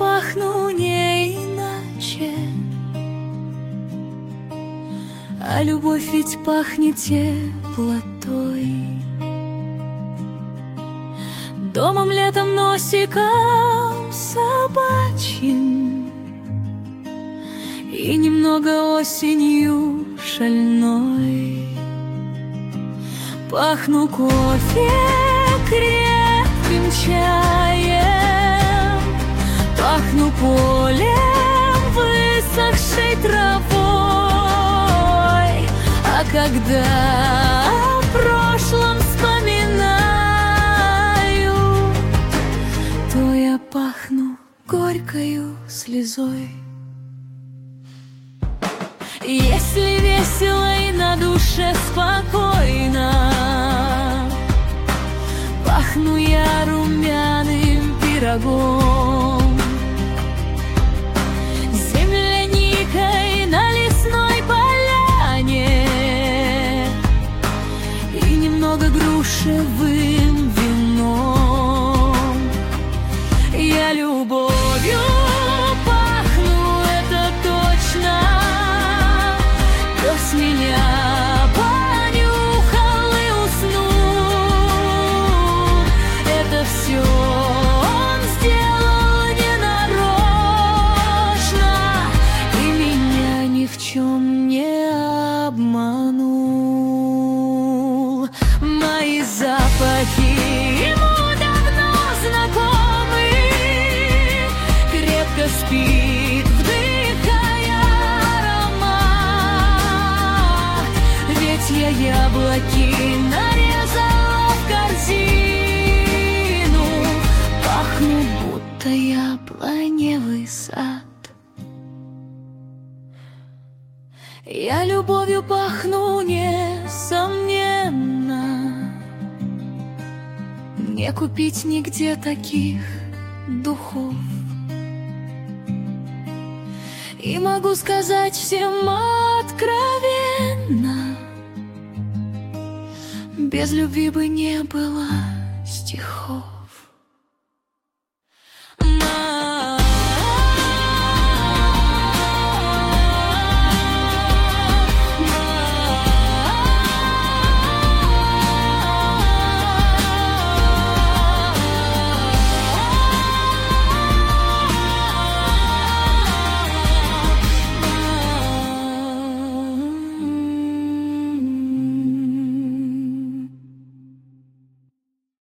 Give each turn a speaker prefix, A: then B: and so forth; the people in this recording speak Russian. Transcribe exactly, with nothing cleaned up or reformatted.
A: пахну не иначе, а любовь ведь пахнет теплотой. Домом, летом, носиком собачьим и немного осенью шальной. Пахну кофе, крепким чаем, пахну полем, высохшей травой. А когда о прошлом вспоминаю, то я пахну горькою слезой. Если весело и на душе спокойно, пахну я румяным пирогом, земляникой на лесной поляне и немного грушевым вином. Я любовью пахну, это точно. Пес меня понюхал и уснул. Это все он сделал ненарочно и меня ни в чем не обманул. Мои запахи ему давно знакомы. Крепко спит, вдыхая аромат, ведь я яблоки нарезала в корзину. Пахну, будто яблоневый сад. Я любовью пахну, несомненно. Не купить нигде таких духов. И могу сказать всем откровенно: без любви бы не было